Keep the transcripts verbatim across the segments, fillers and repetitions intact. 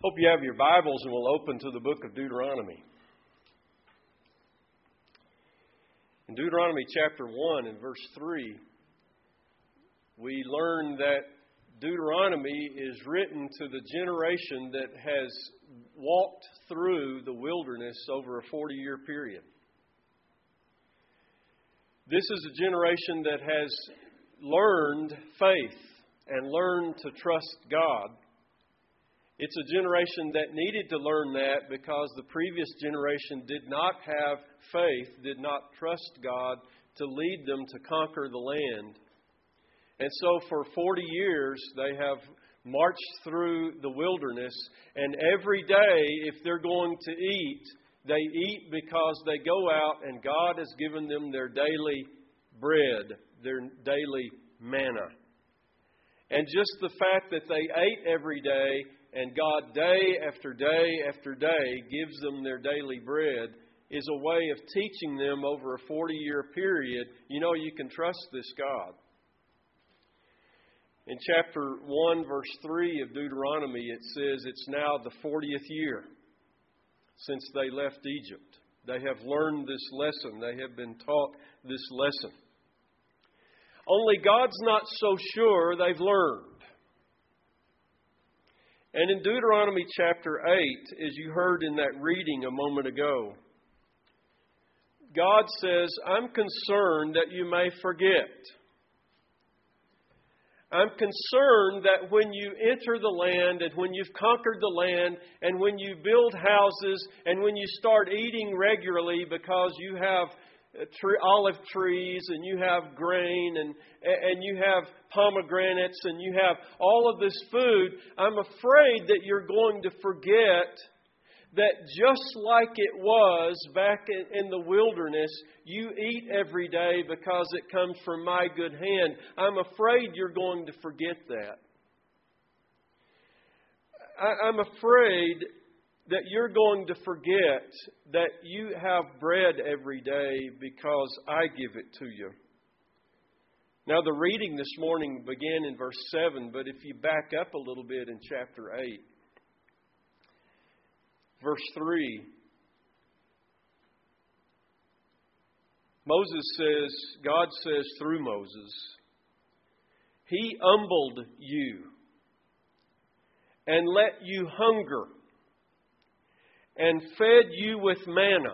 Hope you have your Bibles and will open to the book of Deuteronomy. In Deuteronomy chapter one and verse three, we learn that Deuteronomy is written to the generation that has walked through the wilderness over a forty-year period. This is a generation that has learned faith and learned to trust God. It's a generation that needed to learn that because the previous generation did not have faith, did not trust God to lead them to conquer the land. And so for forty years they have marched through the wilderness, and every day if they're going to eat, they eat because they go out and God has given them their daily bread, their daily manna. And just the fact that they ate every day and God day after day after day gives them their daily bread is a way of teaching them over a forty-year period, you know, you can trust this God. In chapter one, verse three of Deuteronomy, it says it's now the fortieth year since they left Egypt. They have learned this lesson. They have been taught this lesson. Only God's not so sure they've learned. And in Deuteronomy chapter eight, as you heard in that reading a moment ago, God says, I'm concerned that you may forget. I'm concerned that when you enter the land and when you've conquered the land and when you build houses and when you start eating regularly because you have olive trees and you have grain and and you have pomegranates and you have all of this food, I'm afraid that you're going to forget that just like it was back in the wilderness, you eat every day because it comes from my good hand. I'm afraid you're going to forget that. I'm afraid that you're going to forget that you have bread every day because I give it to you. Now, the reading this morning began in verse seven, but if you back up a little bit in chapter eight, verse three, Moses says, God says through Moses, He humbled you and let you hunger and fed you with manna,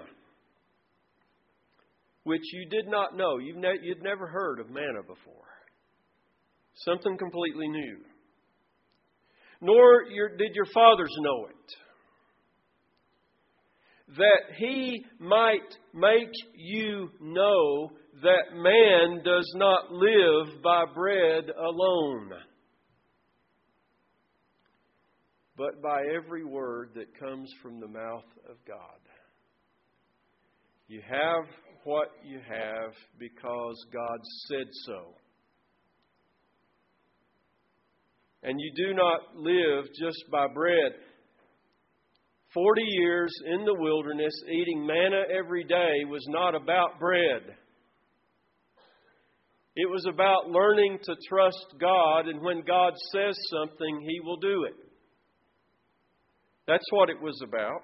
which you did not know. You've ne- you'd never heard of manna before. Something completely new. Nor your, did your fathers know it. That He might make you know that man does not live by bread alone, but by every word that comes from the mouth of God. You have what you have because God said so. And you do not live just by bread. Forty years in the wilderness, eating manna every day was not about bread. It was about learning to trust God, and when God says something, He will do it. That's what it was about.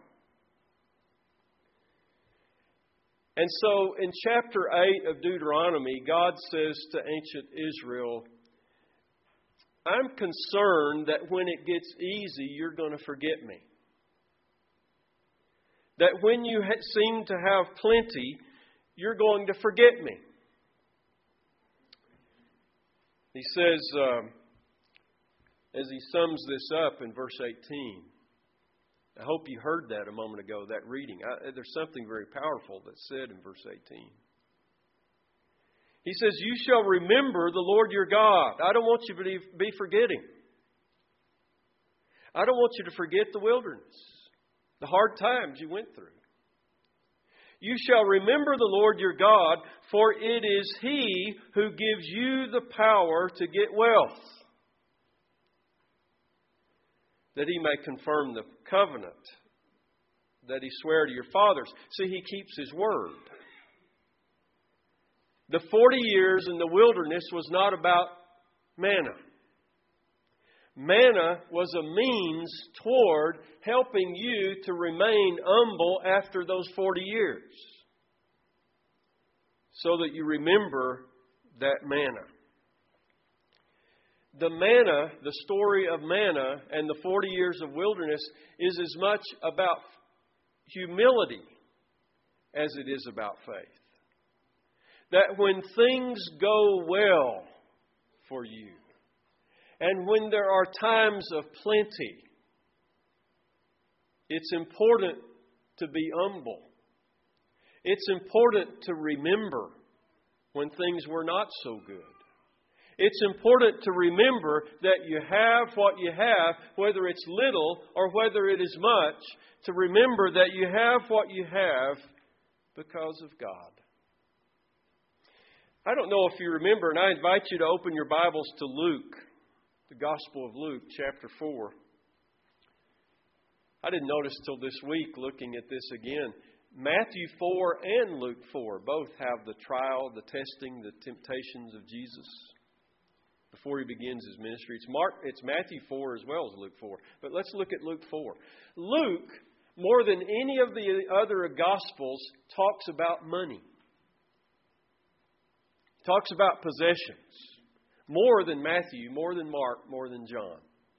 And so in chapter eight of Deuteronomy, God says to ancient Israel, I'm concerned that when it gets easy, you're going to forget me. That when you ha- seem to have plenty, you're going to forget me. He says, uh, as he sums this up in verse eighteen, I hope you heard that a moment ago, that reading. I, there's something very powerful that's said in verse eighteen. He says, you shall remember the Lord your God. I don't want you to be forgetting. I don't want you to forget the wilderness, the hard times you went through. You shall remember the Lord your God, for it is He who gives you the power to get wealth, that He may confirm the covenant that He swore to your fathers. See, He keeps His word. The forty years in the wilderness was not about manna. Manna was a means toward helping you to remain humble after those forty years, so that you remember that manna. The manna, the story of manna and the forty years of wilderness is as much about humility as it is about faith. That when things go well for you, and when there are times of plenty, it's important to be humble. It's important to remember when things were not so good. It's important to remember that you have what you have, whether it's little or whether it is much, to remember that you have what you have because of God. I don't know if you remember, and I invite you to open your Bibles to Luke, the Gospel of Luke, chapter four. I didn't notice till this week looking at this again. Matthew four and Luke four both have the trial, the testing, the temptations of Jesus before He begins His ministry. It's, Mark, it's Matthew four as well as Luke four. But let's look at Luke four. Luke, more than any of the other Gospels, talks about money. Talks about possessions. More than Matthew, more than Mark, more than John.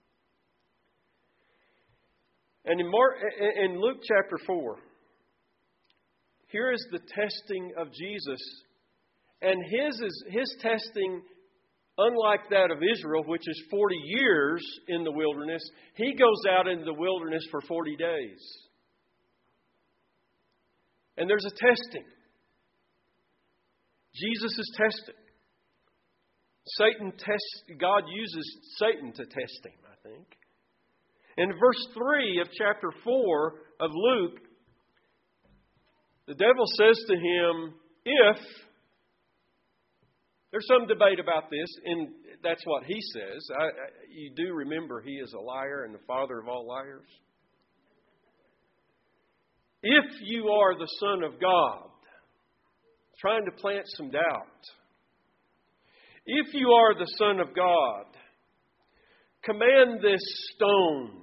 And in, Mark, in Luke chapter four, here is the testing of Jesus. And his, is, his testing, unlike that of Israel, which is forty years in the wilderness, He goes out into the wilderness for forty days. And there's a testing. Jesus is tested. Satan tests, God uses Satan to test Him, I think. In verse three of chapter four of Luke, the devil says to him, if, there's some debate about this, and that's what he says. I, I, you do remember he is a liar and the father of all liars. If you are the Son of God, trying to plant some doubt. If you are the Son of God, command this stone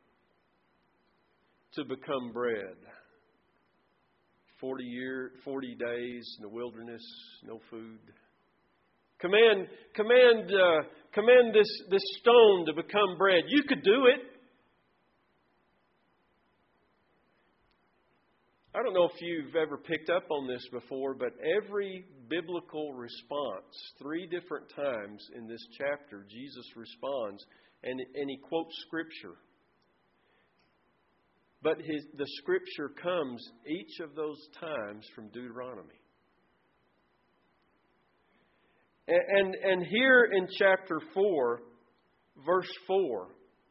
to become bread. Forty year, forty days in the wilderness, no food. Command, command, uh, command this, this stone to become bread. You could do it. I don't know if you've ever picked up on this before, but every biblical response, three different times in this chapter, Jesus responds, and, and He quotes Scripture. But his, the Scripture comes each of those times from Deuteronomy. And, and, and here in chapter four, verse four,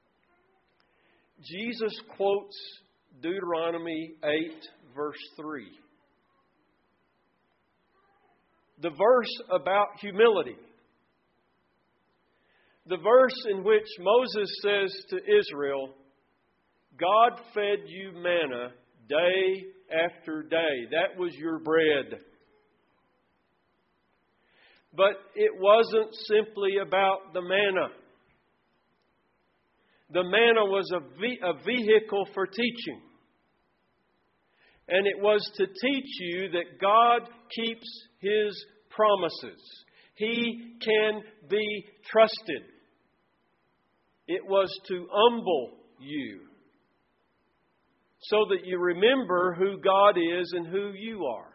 Jesus quotes Deuteronomy eight, verse three. The verse about humility. The verse in which Moses says to Israel, God fed you manna day after day. That was your bread. But it wasn't simply about the manna. The manna was a, ve- a vehicle for teaching. And it was to teach you that God keeps His promises. He can be trusted. It was to humble you, so that you remember who God is and who you are.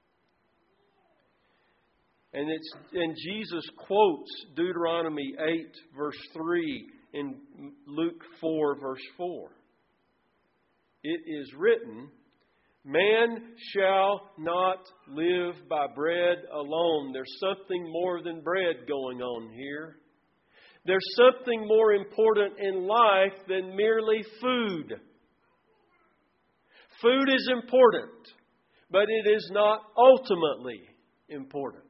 And it's and Jesus quotes Deuteronomy eight, verse three, in Luke four, verse four. It is written, man shall not live by bread alone. There's something more than bread going on here. There's something more important in life than merely food. Food is important, but it is not ultimately important.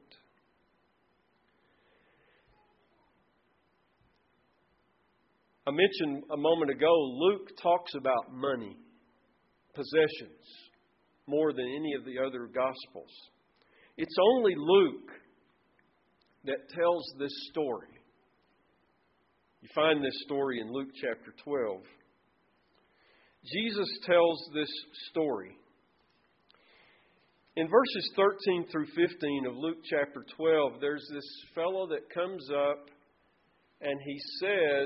I mentioned a moment ago, Luke talks about money, possessions, more than any of the other Gospels. It's only Luke that tells this story. You find this story in Luke chapter twelve. Jesus tells this story. In verses thirteen through fifteen of Luke chapter twelve, there's this fellow that comes up and he says,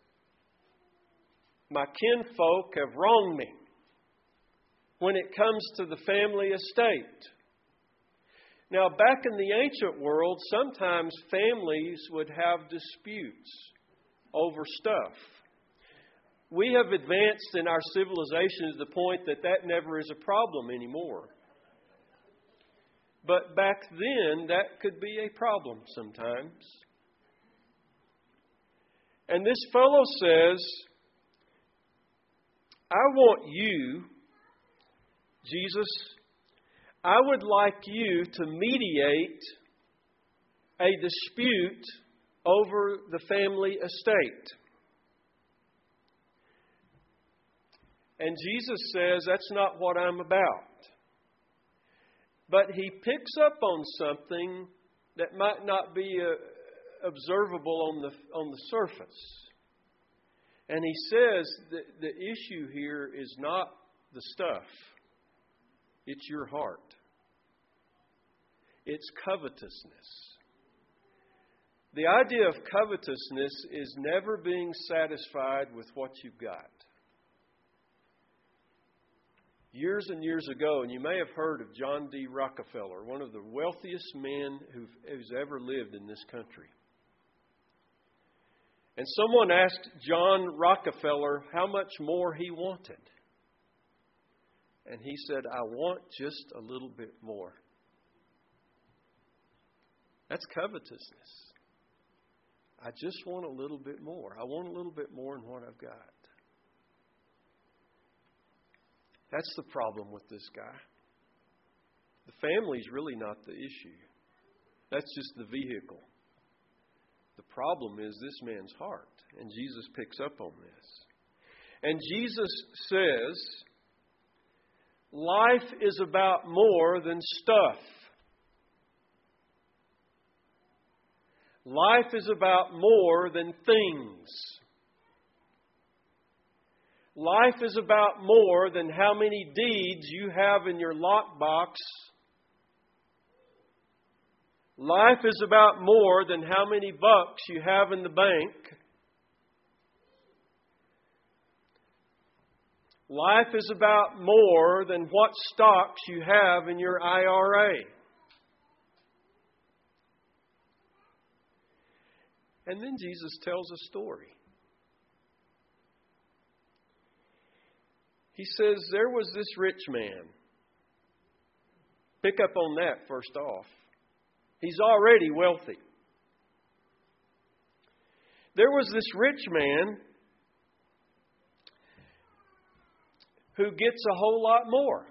"My kinfolk have wronged me when it comes to the family estate." Now, back in the ancient world, sometimes families would have disputes over stuff. We have advanced in our civilization to the point that that never is a problem anymore. But back then, that could be a problem sometimes. And this fellow says, "I want you, Jesus, I would like you to mediate a dispute over the family estate." And Jesus says, "That's not what I'm about." But he picks up on something that might not be uh, observable on the, on the surface. And he says that the issue here is not the stuff. It's your heart. It's covetousness. The idea of covetousness is never being satisfied with what you've got. Years and years ago, and you may have heard of John D. Rockefeller, one of the wealthiest men who've, who's ever lived in this country. And someone asked John Rockefeller how much more he wanted. And he said, "I want just a little bit more." That's covetousness. I just want a little bit more. I want a little bit more than what I've got. That's the problem with this guy. The family's really not the issue. That's just the vehicle. The problem is this man's heart. And Jesus picks up on this. And Jesus says, life is about more than stuff. Life is about more than things. Life is about more than how many deeds you have in your lockbox. Life is about more than how many bucks you have in the bank. Life is about more than what stocks you have in your I R A. And then Jesus tells a story. He says, there was this rich man. Pick up on that first off. He's already wealthy. There was this rich man who gets a whole lot more.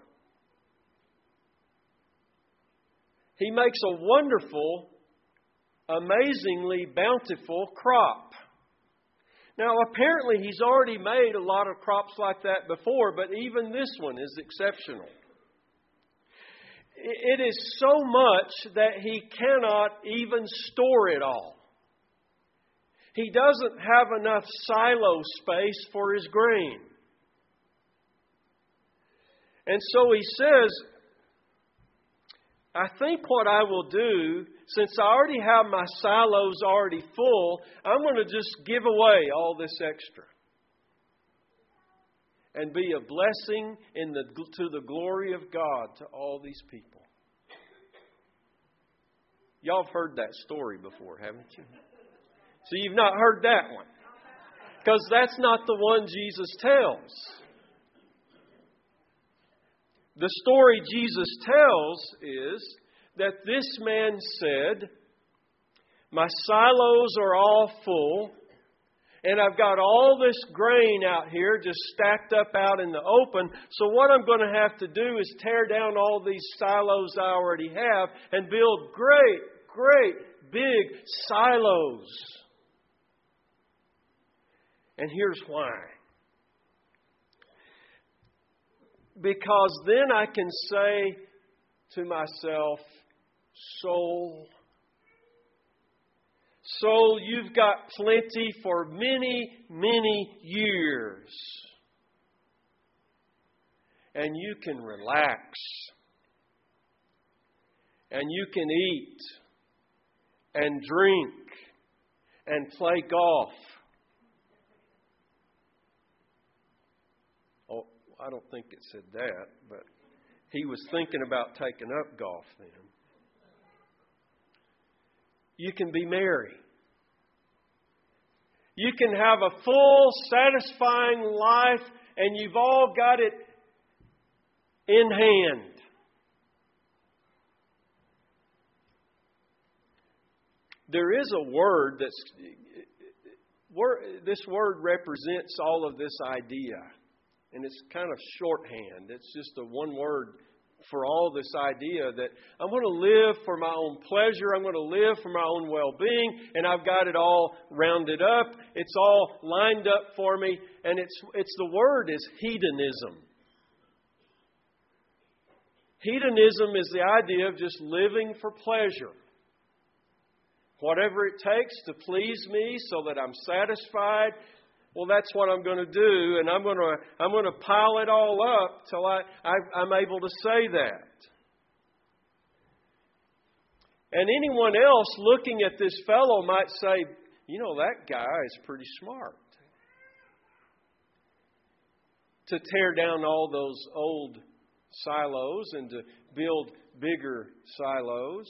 He makes a wonderful, amazingly bountiful crop. Now, apparently he's already made a lot of crops like that before, but even this one is exceptional. It is so much that he cannot even store it all. He doesn't have enough silo space for his grain. And so he says, I think what I will do, since I already have my silos already full, I'm going to just give away all this extra. And be a blessing in the, to the glory of God to all these people. Y'all have heard that story before, haven't you? So you've not heard that one. Because that's not the one Jesus tells. The story Jesus tells is that this man said, my silos are all full, and I've got all this grain out here just stacked up out in the open. So what I'm going to have to do is tear down all these silos I already have and build great, great, big silos. And here's why. Because then I can say to myself, soul, Soul, you've got plenty for many, many years. And you can relax. And you can eat and drink and play golf. Oh, I don't think it said that, but he was thinking about taking up golf then. You can be merry. You can have a full, satisfying life, and you've all got it in hand. There is a word that's... This word represents all of this idea. And it's kind of shorthand. It's just a one word for all this idea that I'm going to live for my own pleasure. I'm going to live for my own well-being. And I've got it all rounded up. It's all lined up for me. And it's it's the word is hedonism. Hedonism is the idea of just living for pleasure. Whatever it takes to please me so that I'm satisfied, well, that's what I'm going to do, and I'm going to I'm going to pile it all up till I, I I'm able to say that. And anyone else looking at this fellow might say, you know, that guy is pretty smart. To tear down all those old silos and to build bigger silos.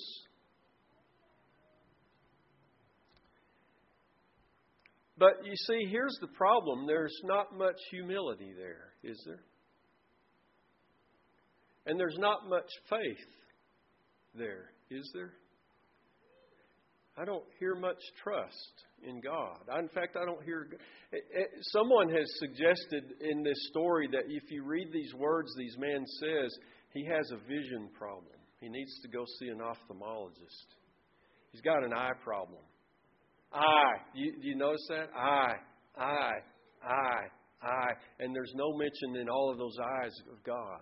But you see, here's the problem. There's not much humility there, is there? And there's not much faith there, is there? I don't hear much trust in God. In fact, I don't hear... Someone has suggested in this story that if you read these words, these man says, he has a vision problem. He needs to go see an ophthalmologist. He's got an eye problem. Eye. You, do you notice that? Eye, eye, eye, eye. And there's no mention in all of those eyes of God.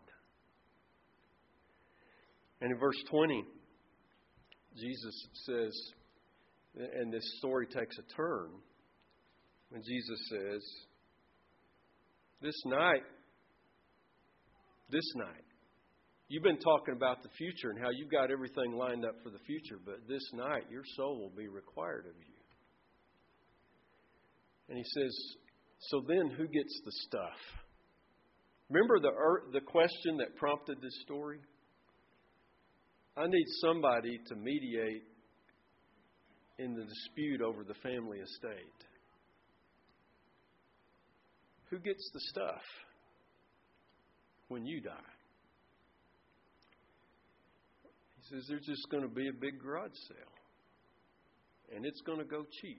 And in verse twenty, Jesus says, and this story takes a turn, when Jesus says, this night, this night, you've been talking about the future and how you've got everything lined up for the future, but this night your soul will be required of you. And he says, so then who gets the stuff? Remember the the question that prompted this story? I need somebody to mediate in the dispute over the family estate. Who gets the stuff when you die? He says there's just going to be a big garage sale. And it's going to go cheap.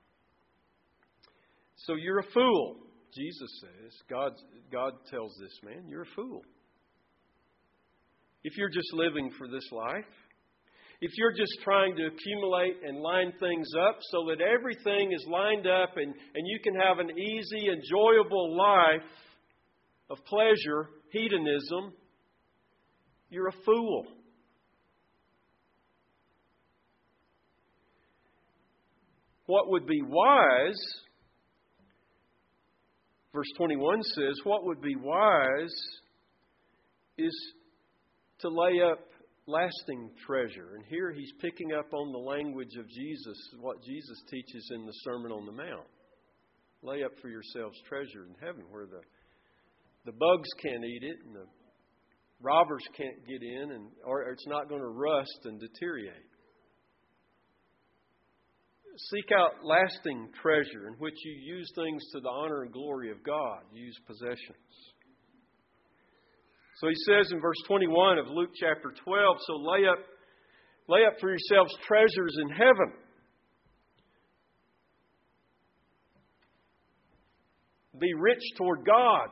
So you're a fool, Jesus says. God, God tells this man, you're a fool. If you're just living for this life, if you're just trying to accumulate and line things up so that everything is lined up and, and you can have an easy, enjoyable life of pleasure, hedonism, you're a fool. What would be wise... Verse twenty-one says, what would be wise is to lay up lasting treasure. And here he's picking up on the language of Jesus, what Jesus teaches in the Sermon on the Mount. Lay up for yourselves treasure in heaven where the, the bugs can't eat it and the robbers can't get in, and or it's not going to rust and deteriorate. Seek out lasting treasure in which you use things to the honor and glory of God. Use possessions. So he says in verse twenty-one of Luke chapter twelve, so lay up, lay up for yourselves treasures in heaven. Be rich toward God.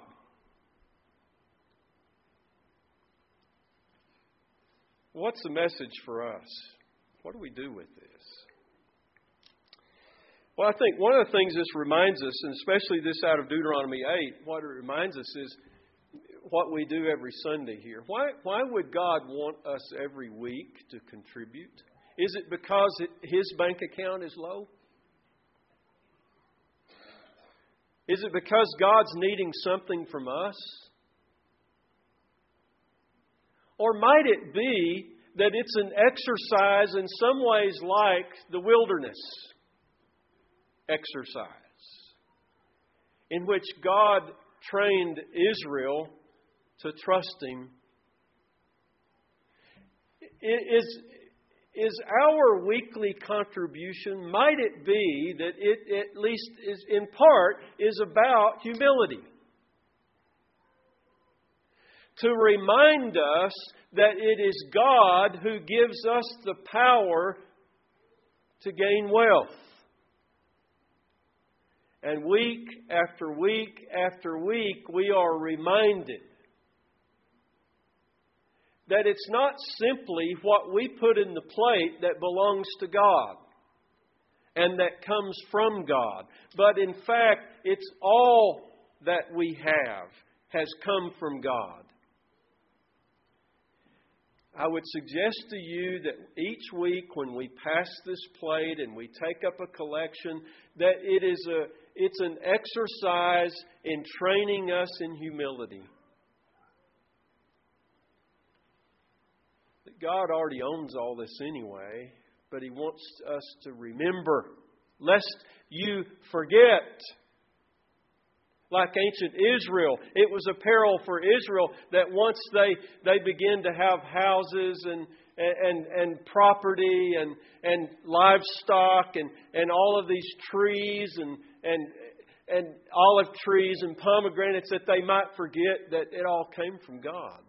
What's the message for us? What do we do with this? Well, I think one of the things this reminds us, and especially this out of Deuteronomy eight, what it reminds us is what we do every Sunday here. Why, why would God want us every week to contribute? Is it because his bank account is low? Is it because God's needing something from us? Or might it be that it's an exercise in some ways like the wilderness exercise, in which God trained Israel to trust Him? Is, is our weekly contribution, might it be that it at least is in part is about humility? To remind us that it is God who gives us the power to gain wealth. And week after week after week, we are reminded that it's not simply what we put in the plate that belongs to God and that comes from God, but in fact, it's all that we have has come from God. I would suggest to you that each week when we pass this plate and we take up a collection, that it is a it's an exercise in training us in humility. That God already owns all this anyway, but He wants us to remember, lest you forget. Like ancient Israel, it was a peril for Israel that once they, they began to have houses and and, and property and, and livestock and, and all of these trees and, and, and olive trees and pomegranates, that they might forget that it all came from God.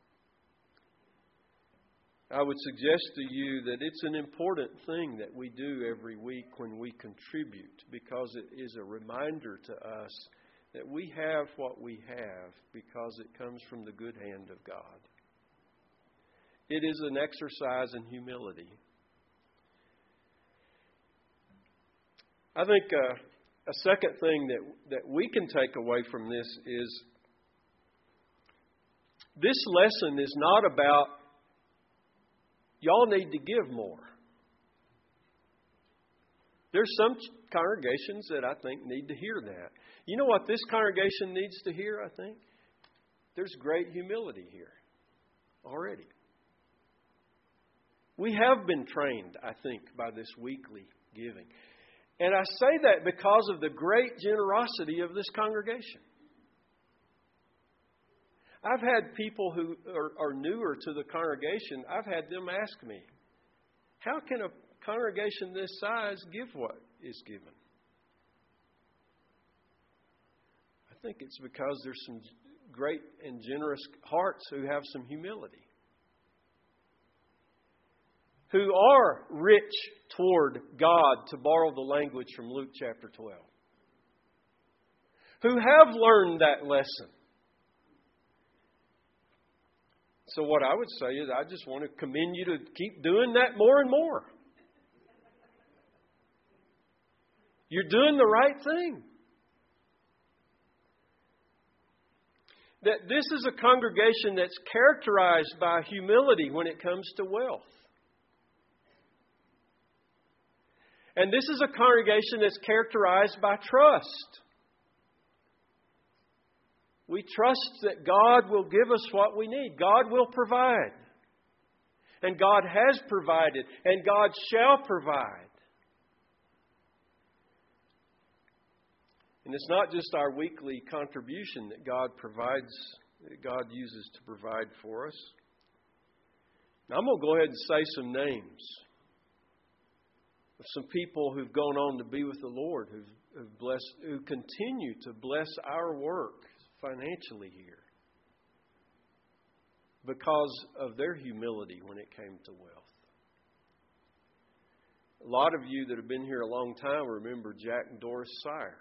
I would suggest to you that it's an important thing that we do every week when we contribute, because it is a reminder to us that we have what we have because it comes from the good hand of God. It is an exercise in humility. I think uh, a second thing that, that we can take away from this is this lesson is not about y'all need to give more. There's some congregations that I think need to hear that. You know what this congregation needs to hear, I think? There's great humility here already. We have been trained, I think, by this weekly giving. And I say that because of the great generosity of this congregation. I've had people who are, are newer to the congregation, I've had them ask me, how can a congregation this size give what is given? I think it's because there's some great and generous hearts who have some humility, who are rich toward God, to borrow the language from Luke chapter twelve, who have learned that lesson. So what I would say is I just want to commend you to keep doing that more and more. You're doing the right thing. That this is a congregation that's characterized by humility when it comes to wealth. And this is a congregation that's characterized by trust. We trust that God will give us what we need. God will provide. And God has provided. And God shall provide. And it's not just our weekly contribution that God provides, that God uses to provide for us. Now, I'm going to go ahead and say some names of some people who've gone on to be with the Lord, who've, who've blessed, who continue to bless our work financially here because of their humility when it came to wealth. A lot of you that have been here a long time remember Jack and Doris Sire.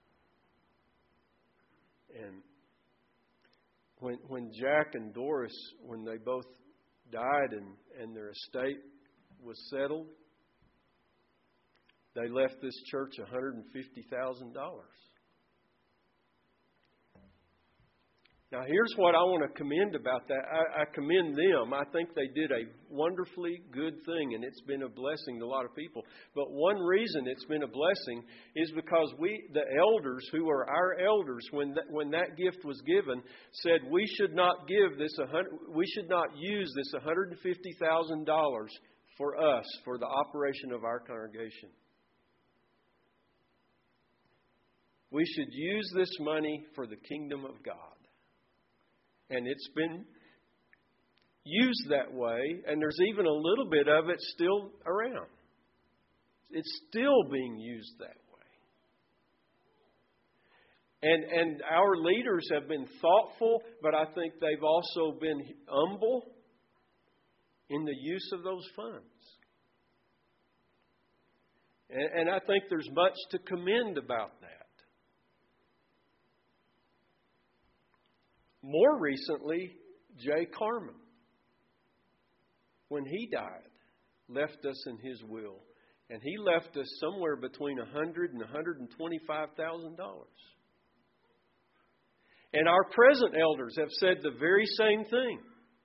And when when Jack and Doris, when they both died and, and their estate was settled, they left this church one hundred fifty thousand dollars. Now, here's what I want to commend about that. I, I commend them. I think they did a wonderfully good thing, and it's been a blessing to a lot of people. But one reason it's been a blessing is because we, the elders, who are our elders, when that, when that gift was given, said we should not give this, we should not use this one hundred fifty thousand dollars for us, for the operation of our congregation. We should use this money for the kingdom of God. And it's been used that way, and there's even a little bit of it still around. It's still being used that way. And and our leaders have been thoughtful, but I think they've also been humble in the use of those funds. And, and I think there's much to commend about that. More recently, Jay Carmen, when he died, left us in his will. And he left us somewhere between one hundred thousand dollars and one hundred twenty-five thousand dollars. And our present elders have said the very same thing.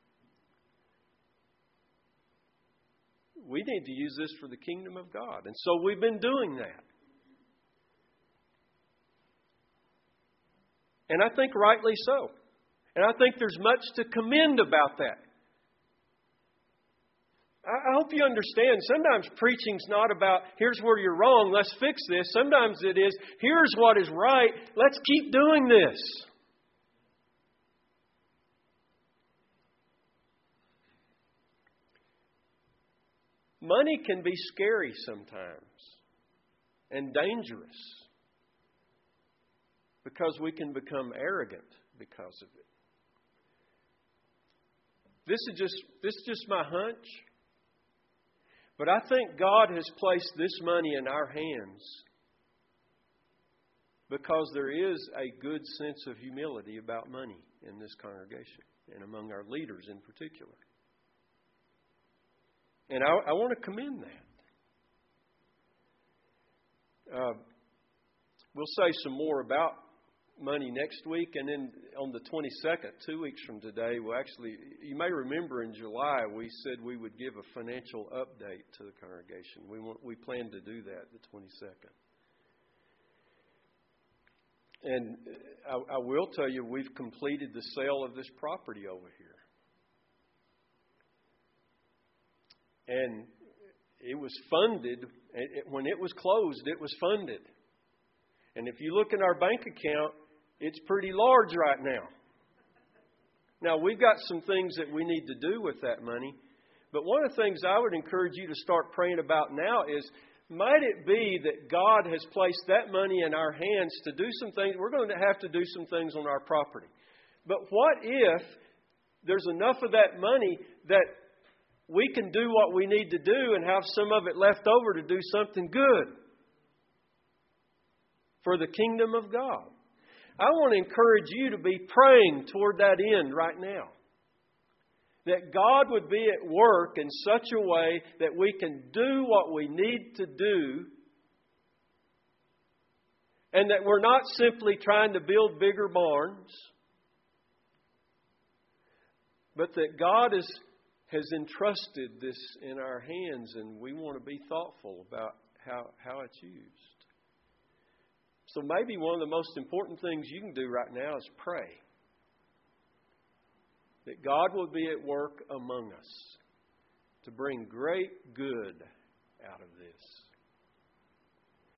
We need to use this for the kingdom of God. And so we've been doing that. And I think rightly so. And I think there's much to commend about that. I hope you understand, sometimes preaching's not about, here's where you're wrong, let's fix this. Sometimes it is, here's what is right, let's keep doing this. Money can be scary sometimes and dangerous because we can become arrogant because of it. This is just this is just my hunch. But I think God has placed this money in our hands because there is a good sense of humility about money in this congregation and among our leaders in particular. And I, I want to commend that. Uh, we'll say some more about money next week, and then on the twenty-second, two weeks from today, we'll actually, you may remember in July we said we would give a financial update to the congregation. We want, we plan to do that the twenty-second. And I, I will tell you, we've completed the sale of this property over here. And it was funded, when it was closed, it was funded. And if you look in our bank account, it's pretty large right now. Now, we've got some things that we need to do with that money. But one of the things I would encourage you to start praying about now is, might it be that God has placed that money in our hands to do some things? We're going to have to do some things on our property. But what if there's enough of that money that we can do what we need to do and have some of it left over to do something good for the kingdom of God? I want to encourage you to be praying toward that end right now. That God would be at work in such a way that we can do what we need to do, and that we're not simply trying to build bigger barns, but that God is, has entrusted this in our hands, and we want to be thoughtful about how, how it's used. So maybe one of the most important things you can do right now is pray that God will be at work among us to bring great good out of this.